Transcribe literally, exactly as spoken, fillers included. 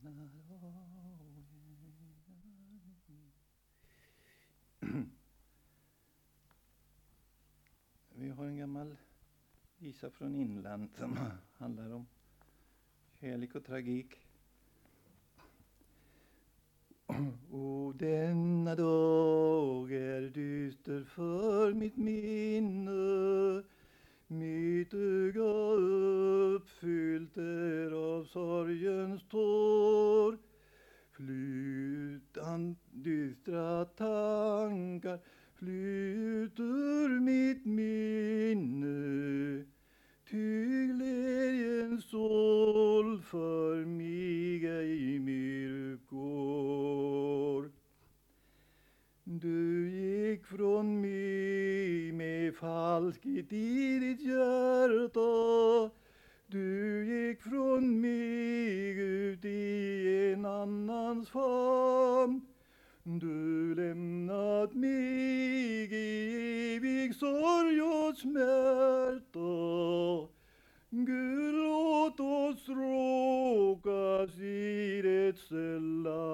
Vi har en gammal visa från Inland som handlar om kärlek och tragik. Och denna dag är dyster för mitt minne, mitt öga uppfyllt är av sorgens tår. Flyttan dystra tankar flyt ur mitt minne, ty glädjens sol för mig ej mer går. Du gick från mig med falskhet i ditt hjärta, du gick från mig ut i en annans famn. Du lämnat mig i evig sorg och smärta. Gud, låt oss råkas i det sälla